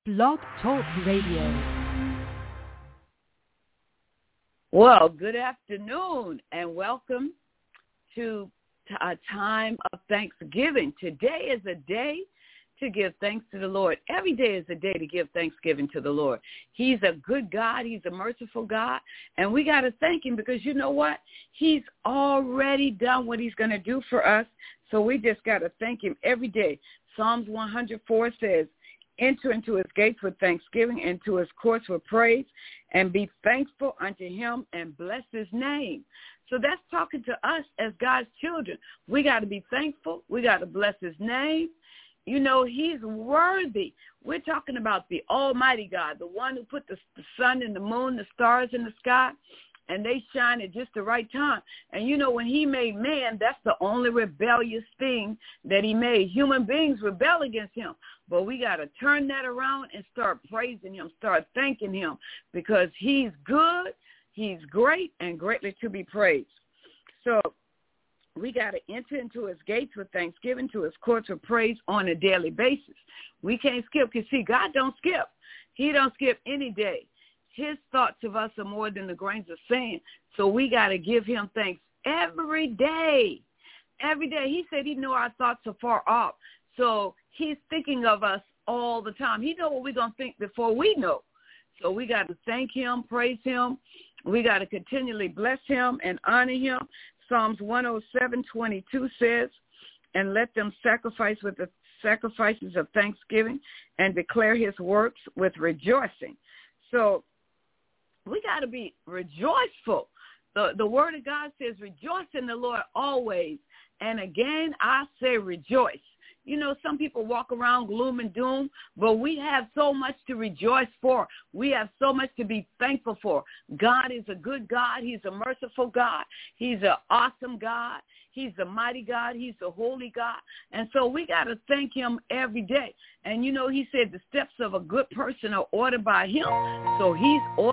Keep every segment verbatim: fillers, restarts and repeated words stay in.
Blog Talk Radio. Well, good afternoon and welcome to a time of Thanksgiving. Today is a day to give thanks to the Lord. Every day is a day to give thanksgiving to the Lord. He's a good God. He's a merciful God. And we got to thank him because you know what? He's already done what he's going to do for us. So we just got to thank him every day. Psalms one hundred four says, enter into his gates with thanksgiving, into his courts with praise, and be thankful unto him and bless his name. So that's talking to us as God's children. We got to be thankful. We got to bless his name. You know, he's worthy. We're talking about the Almighty God, the one who put the, the sun and the moon, the stars in the sky, and they shine at just the right time. And, you know, when he made man, that's the only rebellious thing that he made. Human beings rebel against him. But we got to turn that around and start praising him, start thanking him, because he's good, he's great, and greatly to be praised. So we got to enter into his gates with thanksgiving, to his courts with praise on a daily basis. We can't skip, because, see, God don't skip. He don't skip any day. His thoughts of us are more than the grains of sand. So we got to give him thanks every day. Every day. He said he knew our thoughts are far off. So he's thinking of us all the time. He knows what we're going to think before we know. So we got to thank him, praise him. We got to continually bless him and honor him. Psalms one oh seven twenty-two says, and let them sacrifice with the sacrifices of thanksgiving and declare his works with rejoicing. So we got to be rejoiceful. The, the word of God says, rejoice in the Lord always. And again, I say rejoice. You know, some people walk around gloom and doom, but we have so much to rejoice for. We have so much to be thankful for. God is a good God. He's a merciful God. He's an awesome God. He's a mighty God. He's a holy God. And so we got to thank him every day. And, you know, he said the steps of a good person are ordered by him. So he's ordered.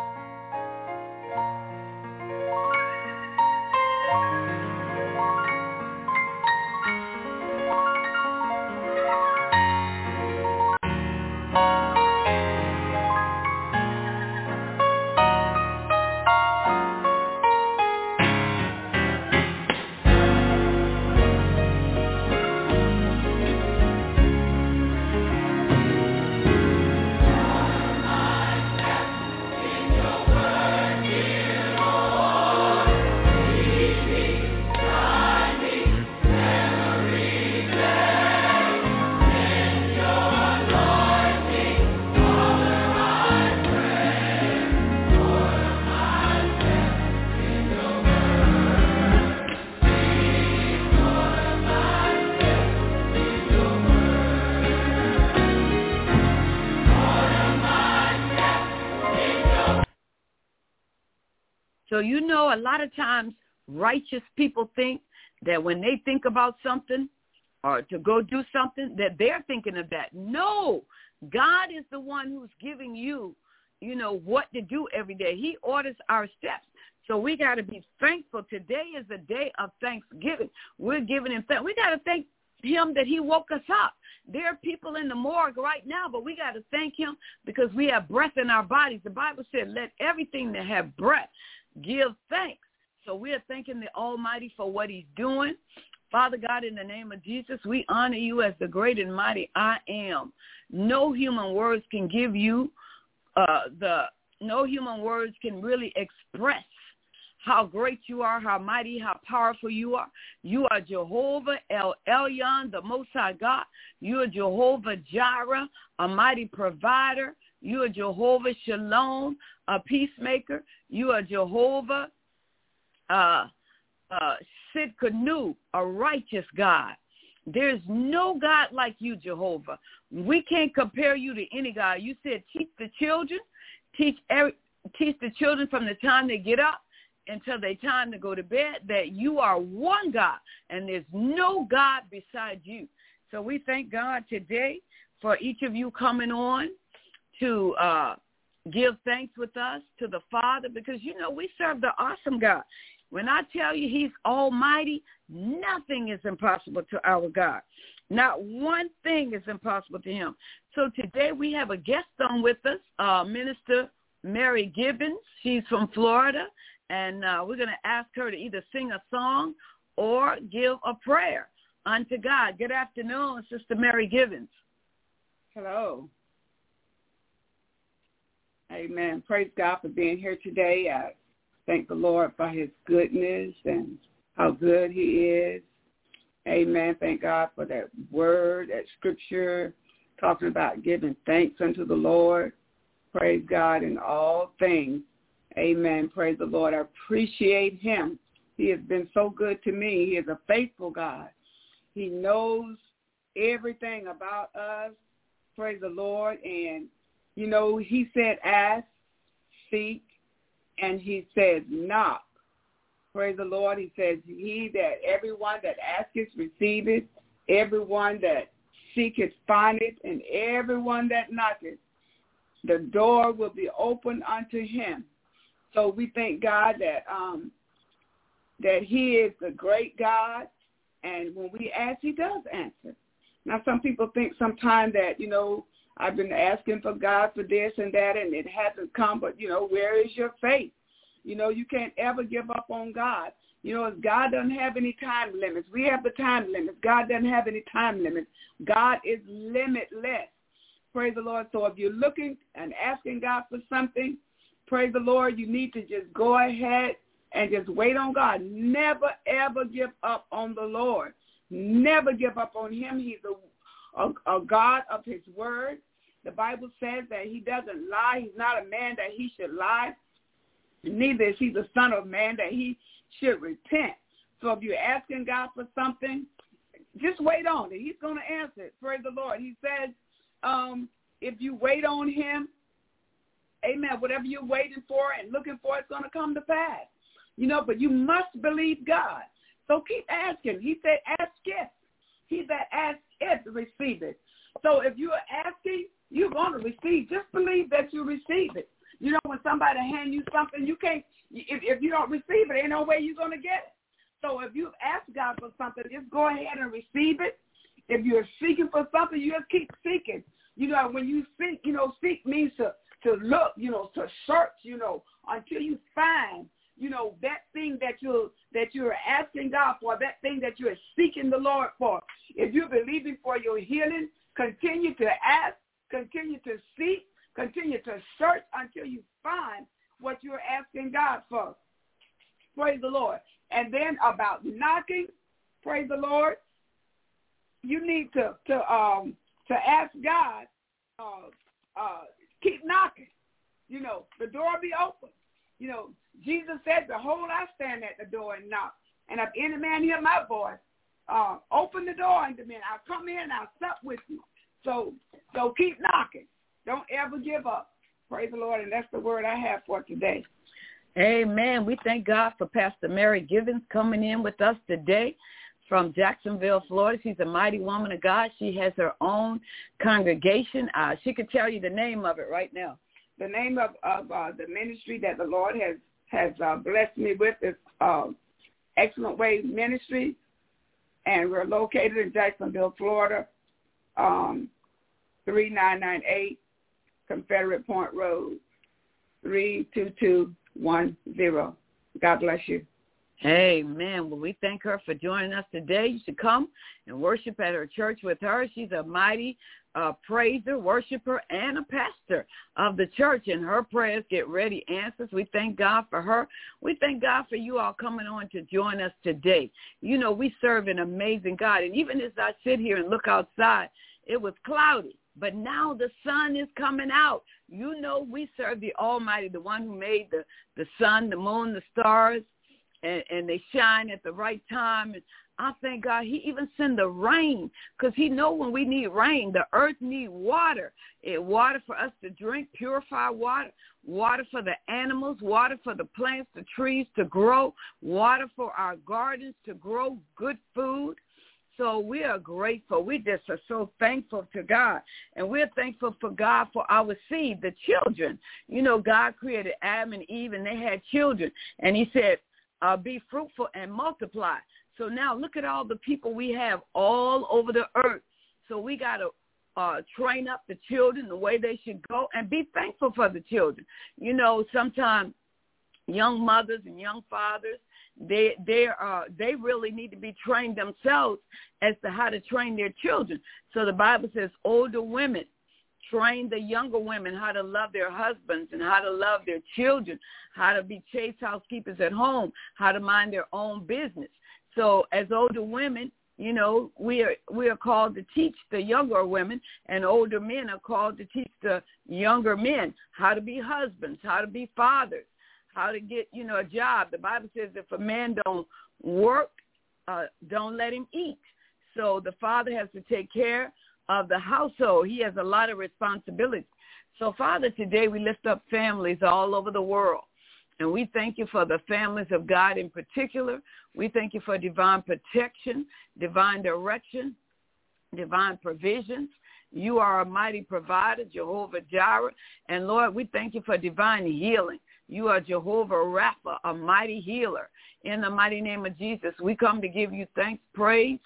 So, you know, a lot of times righteous people think that when they think about something or to go do something, that they're thinking of that. No, God is the one who's giving you, you know, what to do every day. He orders our steps. So we got to be thankful. Today is a day of thanksgiving. We're giving him thanks. We got to thank him that he woke us up. There are people in the morgue right now, but we got to thank him because we have breath in our bodies. The Bible said, let everything that have breath give thanks. So we are thanking the Almighty for what he's doing. Father God, in the name of Jesus, we honor you as the great and mighty I am. No human words can give you uh, the, no human words can really express how great you are, how mighty, how powerful you are. You are Jehovah El Elyon, the Most High God. You are Jehovah Jireh, a mighty provider. You are Jehovah Shalom, a peacemaker. You are Jehovah uh, uh, Sidkenu, a righteous God. There's no God like you, Jehovah. We can't compare you to any God. You said teach the children, teach every, teach the children from the time they get up until they time to go to bed, that you are one God, and there's no God beside you. So we thank God today for each of you coming on to uh, give thanks with us to the Father, because, you know, we serve the awesome God. When I tell you he's almighty, nothing is impossible to our God. Not one thing is impossible to him. So today we have a guest on with us, uh, Minister Mary Gibbons. She's from Florida, and uh, we're going to ask her to either sing a song or give a prayer unto God. Good afternoon, Sister Mary Gibbons. Hello. Amen. Praise God for being here today. I thank the Lord for his goodness and how good he is. Amen. Thank God for that word, that scripture, talking about giving thanks unto the Lord. Praise God in all things. Amen. Praise the Lord. I appreciate him. He has been so good to me. He is a faithful God. He knows everything about us. Praise the Lord. And, you know, he said ask, seek, and he says knock. Praise the Lord. He says, he that everyone that asketh receiveth, everyone that seeketh findeth, and everyone that knocketh, the door will be opened unto him. So we thank God that um, that he is the great God, and when we ask, he does answer. Now, some people think sometimes that, you know, I've been asking for God for this and that, and it hasn't come, but, you know, where is your faith? You know, you can't ever give up on God. You know, God doesn't have any time limits. We have the time limits. God doesn't have any time limits. God is limitless. Praise the Lord. So if you're looking and asking God for something, praise the Lord, you need to just go ahead and just wait on God. Never, ever give up on the Lord. Never give up on him. He's a, a, a God of his word. The Bible says that he doesn't lie. He's not a man that he should lie. Neither is he the son of man that he should repent. So if you're asking God for something, just wait on it. He's going to answer it. Praise the Lord. He says, um, if you wait on him, amen, whatever you're waiting for and looking for, it's going to come to pass. You know, but you must believe God. So keep asking. He said, ask it. He that asks it, receive it. So if you're asking, you're going to receive. Just believe that you receive it. You know, when somebody hand you something, you can't, if, if you don't receive it, ain't no way you're going to get it. So if you ask God for something, just go ahead and receive it. If you're seeking for something, you just keep seeking. You know, when you seek, you know, seek means to, to look, you know, to search, you know, until you find, you know, that thing that you're, that you're asking God for, that thing that you're seeking the Lord for. If you're believing for your healing, continue to ask, continue to seek, continue to search until you find what you're asking God for. Praise the Lord. And then about knocking, praise the Lord, you need to to um to ask God, uh, uh, keep knocking. You know, the door will be open. You know, Jesus said, behold, I stand at the door and knock. And if any man hear my voice, uh, open the door unto me, and I'll come in and I'll sup with you. So, so keep knocking. Don't ever give up. Praise the Lord, and that's the word I have for today. Amen. We thank God for Pastor Mary Gibbons coming in with us today from Jacksonville, Florida. She's a mighty woman of God. She has her own congregation. Uh, she could tell you the name of it right now. The name of, of uh, the ministry that the Lord has, has uh, blessed me with is uh, Excellent Way Ministry, and we're located in Jacksonville, Florida, um, three nine nine eight Confederate Point Road, three two two one zero. God bless you. Amen. Well, we thank her for joining us today. You should come and worship at her church with her. She's a mighty uh, praiser, worshiper, and a pastor of the church, and her prayers get ready answers. We thank God for her. We thank God for you all coming on to join us today. You know, we serve an amazing God, and even as I sit here and look outside, it was cloudy, but now the sun is coming out. You know, we serve the Almighty, the one who made the, the sun, the moon, the stars, and, and they shine at the right time. And I thank God he even send the rain, because he know when we need rain, the earth need water. It water for us to drink, purify water, water for the animals, water for the plants, the trees to grow, water for our gardens to grow good food. So we are grateful. We just are so thankful to God. And we're thankful for God for our seed, the children. You know, God created Adam and Eve, and they had children. And he said, uh, be fruitful and multiply. So now look at all the people we have all over the earth. So we got to uh, train up the children the way they should go and be thankful for the children. You know, sometimes young mothers and young fathers, they they are they really need to be trained themselves as to how to train their children. So the Bible says older women train the younger women how to love their husbands and how to love their children, how to be chaste housekeepers at home, how to mind their own business. So as older women, you know, we are we are called to teach the younger women, and older men are called to teach the younger men how to be husbands, how to be fathers, how to get, you know, a job. The Bible says if a man don't work, uh, don't let him eat. So the father has to take care of the household. He has a lot of responsibility. So, Father, today we lift up families all over the world. And we thank you for the families of God in particular. We thank you for divine protection, divine direction, divine provisions. You are a mighty provider, Jehovah Jireh. And, Lord, we thank you for divine healing. You are Jehovah Rapha, a mighty healer. In the mighty name of Jesus, we come to give you thanks, praise,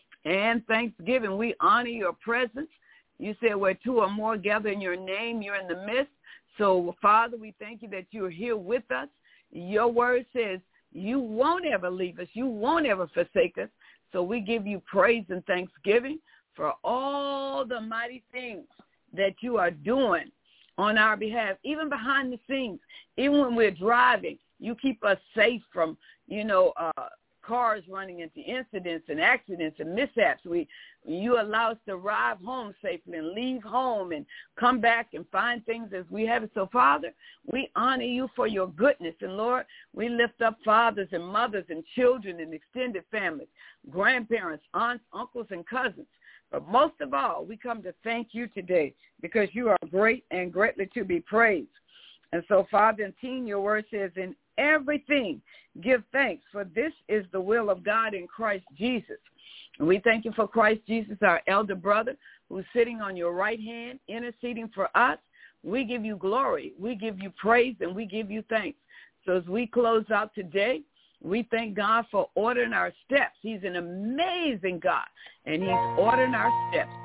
and thanksgiving. We honor your presence. You said where two or more gather in your name, you're in the midst. So, Father, we thank you that you're here with us. Your word says you won't ever leave us. You won't ever forsake us. So we give you praise and thanksgiving for all the mighty things that you are doing on our behalf, even behind the scenes. Even when we're driving, you keep us safe from, you know, uh, cars running into incidents and accidents and mishaps. We, you allow us to arrive home safely and leave home and come back and find things as we have it. So, Father, we honor you for your goodness. And, Lord, we lift up fathers and mothers and children and extended families, grandparents, aunts, uncles, and cousins. But most of all, we come to thank you today because you are great and greatly to be praised. And so, Father, in teen, your word says, in everything, give thanks, for this is the will of God in Christ Jesus. And we thank you for Christ Jesus, our elder brother, who's sitting on your right hand, interceding for us. We give you glory, we give you praise, and we give you thanks. So as we close out today, we thank God for ordering our steps. He's an amazing God, and he's ordering our steps.